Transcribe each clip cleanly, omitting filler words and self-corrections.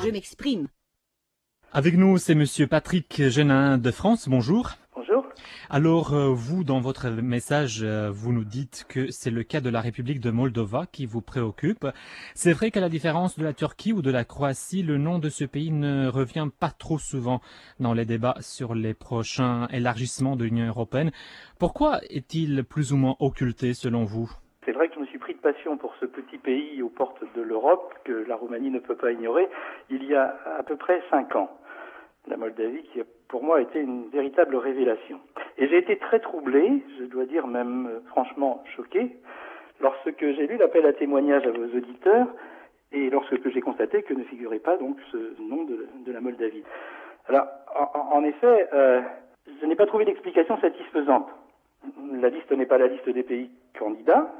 Je m'exprime. Avec nous, c'est Monsieur Patrick Genin de France. Bonjour. Bonjour. Alors, vous, dans votre message, vous nous dites que c'est le cas de la République de Moldova qui vous préoccupe. C'est vrai qu'à la différence de la Turquie ou de la Croatie, le nom de ce pays ne revient pas trop souvent dans les débats sur les prochains élargissements de l'Union européenne. Pourquoi est-il plus ou moins occulté selon vous ? C'est vrai que je me suis pris de passion pour ce petit pays aux portes de l'Europe que la Roumanie ne peut pas ignorer il y a à peu près 5 ans. La Moldavie qui a pour moi été une véritable révélation. Et j'ai été très troublé, je dois dire même franchement choqué, lorsque j'ai lu l'appel à témoignage à vos auditeurs et lorsque j'ai constaté que ne figurait pas donc ce nom de la Moldavie. Alors, en effet, je n'ai pas trouvé d'explication satisfaisante. La liste n'est pas la liste des pays candidats.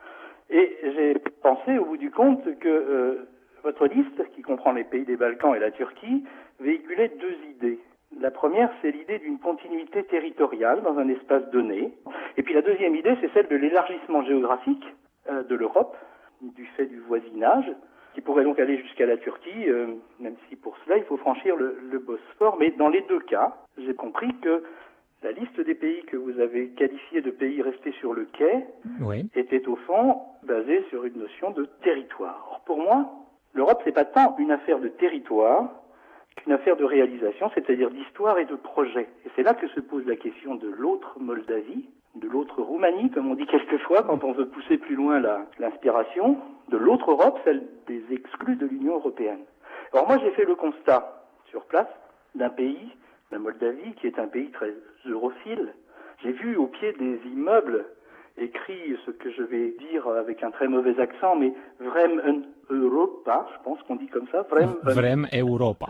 Et j'ai pensé au bout du compte que votre liste, qui comprend les pays des Balkans et la Turquie, véhiculait 2 idées. La première, c'est l'idée d'une continuité territoriale dans un espace donné. Et puis la deuxième idée, c'est celle de l'élargissement géographique de l'Europe, du fait du voisinage, qui pourrait donc aller jusqu'à la Turquie, même si pour cela, il faut franchir le Bosphore. Mais dans les 2 cas, j'ai compris que la liste des pays que vous avez qualifiés de pays restés sur le quai était au fond basée sur une notion de territoire. Or, pour moi, l'Europe, c'est pas tant une affaire de territoire qu'une affaire de réalisation, c'est-à-dire d'histoire et de projet. Et c'est là que se pose la question de l'autre Moldavie, de l'autre Roumanie, comme on dit quelquefois quand on veut pousser plus loin l'inspiration, de l'autre Europe, celle des exclus de l'Union européenne. Alors moi, j'ai fait le constat sur place d'un pays, la Moldavie, qui est un pays très europhile. J'ai vu au pied des immeubles écrit ce que je vais dire avec un très mauvais accent, mais Vrem Europa, je pense qu'on dit comme ça, Vrem Europa.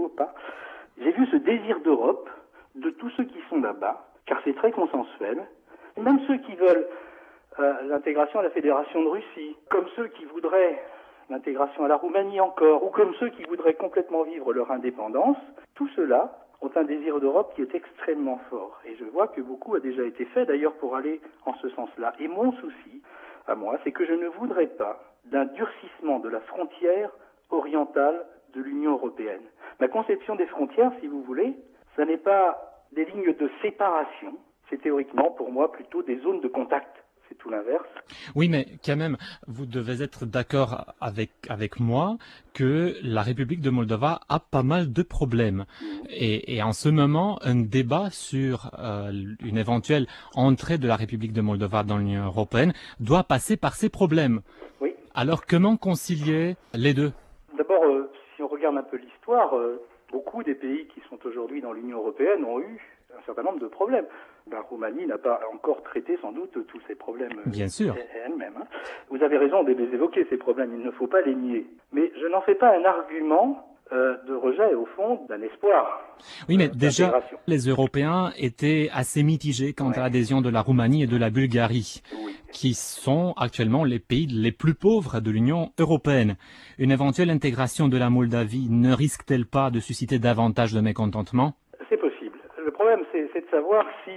J'ai vu ce désir d'Europe de tous ceux qui sont là-bas, car c'est très consensuel, et même ceux qui veulent l'intégration à la Fédération de Russie, comme ceux qui voudraient l'intégration à la Roumanie encore, ou comme ceux qui voudraient complètement vivre leur indépendance, tout cela ont un désir d'Europe qui est extrêmement fort. Et je vois que beaucoup a déjà été fait d'ailleurs pour aller en ce sens-là. Et mon souci, à moi, c'est que je ne voudrais pas d'un durcissement de la frontière orientale de l'Union européenne. Ma conception des frontières, si vous voulez, ce n'est pas des lignes de séparation, c'est théoriquement pour moi plutôt des zones de contact. C'est tout l'inverse. Oui, mais quand même, vous devez être d'accord avec moi que la République de Moldova a pas mal de problèmes. Et en ce moment, un débat sur une éventuelle entrée de la République de Moldova dans l'Union européenne doit passer par ces problèmes. Oui. Alors, comment concilier les deux ? D'abord, si on regarde un peu l'histoire, beaucoup des pays qui sont aujourd'hui dans l'Union européenne ont eu un certain nombre de problèmes. La Roumanie n'a pas encore traité sans doute tous ces problèmes Bien sûr. Elle-même. Vous avez raison de les évoquer, ces problèmes, il ne faut pas les nier. Mais je n'en fais pas un argument de rejet, au fond, d'un espoir. Oui, mais déjà, les Européens étaient assez mitigés quant à l'adhésion de la Roumanie et de la Bulgarie, qui sont actuellement les pays les plus pauvres de l'Union européenne. Une éventuelle intégration de la Moldavie ne risque-t-elle pas de susciter davantage de mécontentement ? C'est possible. Le problème, c'est de savoir si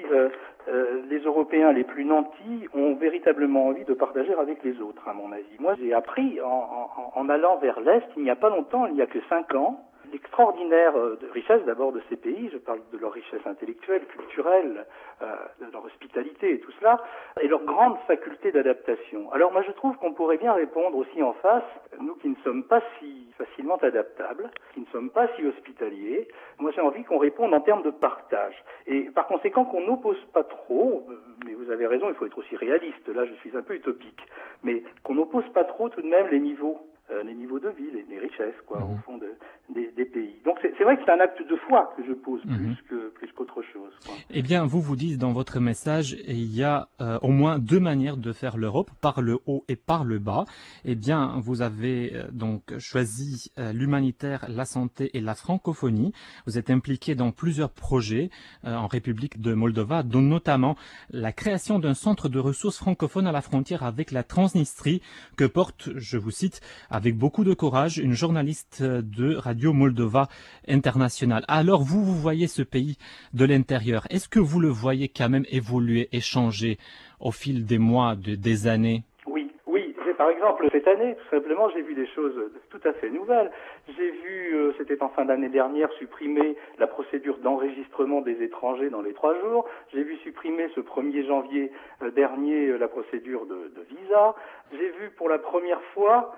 les Européens les plus nantis ont véritablement envie de partager avec les autres, à mon avis. Moi, j'ai appris en allant vers l'Est, il n'y a pas longtemps, il n'y a que 5 ans, l'extraordinaire richesse d'abord de ces pays, je parle de leur richesse intellectuelle, culturelle, de leur hospitalité et tout cela, et leur grande faculté d'adaptation. Alors moi je trouve qu'on pourrait bien répondre aussi en face, nous qui ne sommes pas si facilement adaptables, qui ne sommes pas si hospitaliers, moi j'ai envie qu'on réponde en termes de partage. Et par conséquent qu'on n'oppose pas trop, mais vous avez raison, il faut être aussi réaliste, là je suis un peu utopique, mais qu'on n'oppose pas trop tout de même les niveaux de vie, les richesses, quoi, au fond des pays. Donc c'est vrai que c'est un acte de foi que je pose plus qu'autre chose, quoi. Eh bien, vous dites dans votre message, il y a au moins 2 manières de faire l'Europe, par le haut et par le bas. Eh bien, vous avez donc choisi l'humanitaire, la santé et la francophonie. Vous êtes impliqué dans plusieurs projets en République de Moldova, dont notamment la création d'un centre de ressources francophones à la frontière avec la Transnistrie, que porte, je vous cite, avec beaucoup de courage, une journaliste de Radio Moldova International. Alors vous voyez ce pays de l'intérieur. Est-ce que vous le voyez quand même évoluer et changer au fil des mois, des années ? Oui, j'ai Par exemple, cette année, tout simplement, j'ai vu des choses tout à fait nouvelles. J'ai vu, c'était en fin d'année dernière, supprimer la procédure d'enregistrement des étrangers dans les 3 jours. J'ai vu supprimer ce 1er janvier dernier la procédure de visa. J'ai vu pour la première fois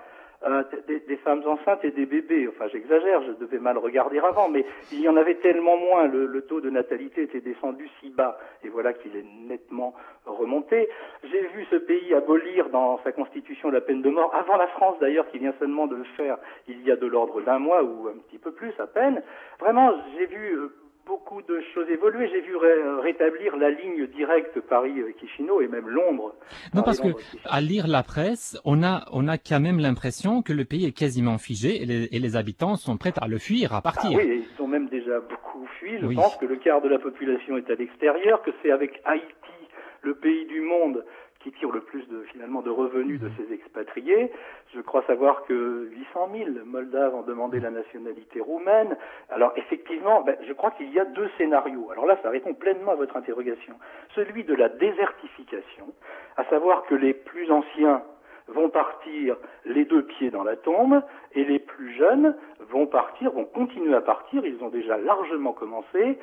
des femmes enceintes et des bébés. Enfin, j'exagère, je devais mal regarder avant, mais il y en avait tellement moins. Le taux de natalité était descendu si bas, et voilà qu'il est nettement remonté. J'ai vu ce pays abolir dans sa constitution la peine de mort, avant la France d'ailleurs, qui vient seulement de le faire il y a de l'ordre d'un mois ou un petit peu plus à peine. Vraiment, j'ai vu beaucoup de choses évoluer. J'ai vu rétablir la ligne directe Paris-Chisinau et même Londres. Non, parce que à lire la presse, on a quand même l'impression que le pays est quasiment figé et les habitants sont prêts à le fuir, à partir. Ah oui, ils ont même déjà beaucoup fui. Je pense que le quart de la population est à l'extérieur, que c'est avec Haïti, le pays du monde qui tire le plus de revenus de ces expatriés. Je crois savoir que 800 000 Moldaves ont demandé la nationalité roumaine. Alors effectivement, je crois qu'il y a 2 scénarios. Alors là, ça répond pleinement à votre interrogation. Celui de la désertification, à savoir que les plus anciens vont partir les 2 pieds dans la tombe, et les plus jeunes vont continuer à partir, ils ont déjà largement commencé,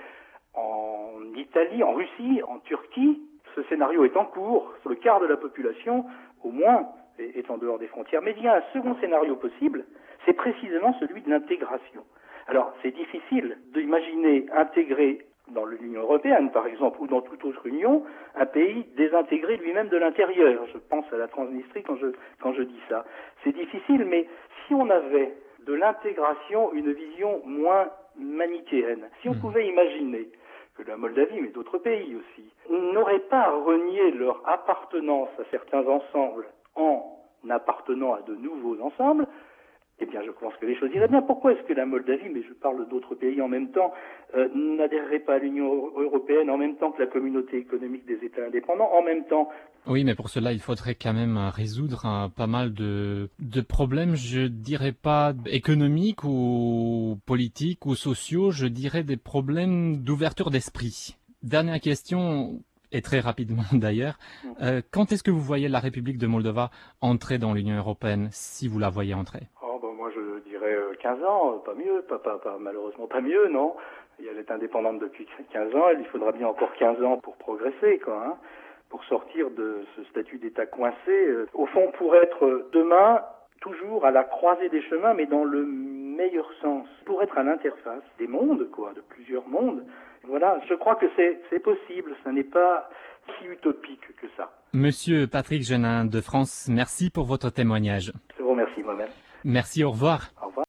en Italie, en Russie, en Turquie. Ce scénario est en cours, le quart de la population, au moins, est en dehors des frontières. Mais il y a un second scénario possible, c'est précisément celui de l'intégration. Alors, c'est difficile d'imaginer intégrer dans l'Union européenne, par exemple, ou dans toute autre union, un pays désintégré lui-même de l'intérieur. Je pense à la Transnistrie quand je dis ça. C'est difficile, mais si on avait de l'intégration une vision moins manichéenne, si on pouvait imaginer que la Moldavie, mais d'autres pays aussi, n'auraient pas renié leur appartenance à certains ensembles en appartenant à de nouveaux ensembles, eh bien, je pense que les choses iraient bien. Pourquoi est-ce que la Moldavie, mais je parle d'autres pays en même temps, n'adhérerait pas à l'Union européenne en même temps que la communauté économique des États indépendants, en même temps? Oui, mais pour cela, il faudrait quand même résoudre pas mal de problèmes, je dirais pas économiques ou politiques ou sociaux, je dirais des problèmes d'ouverture d'esprit. Dernière question, et très rapidement d'ailleurs, quand est-ce que vous voyez la République de Moldova entrer dans l'Union européenne, si vous la voyez entrer? Moi, je dirais 15 ans, pas mieux, malheureusement pas mieux, non. Elle est indépendante depuis 15 ans, il lui faudra bien encore 15 ans pour progresser, quoi, pour sortir de ce statut d'État coincé. Au fond, pour être demain toujours à la croisée des chemins, mais dans le meilleur sens, pour être à l'interface des mondes, de plusieurs mondes. Voilà, je crois que c'est possible, ça n'est pas si utopique que ça. Monsieur Patrick Genin de France, merci pour votre témoignage. Je vous remercie moi-même. Merci, au revoir. Au revoir.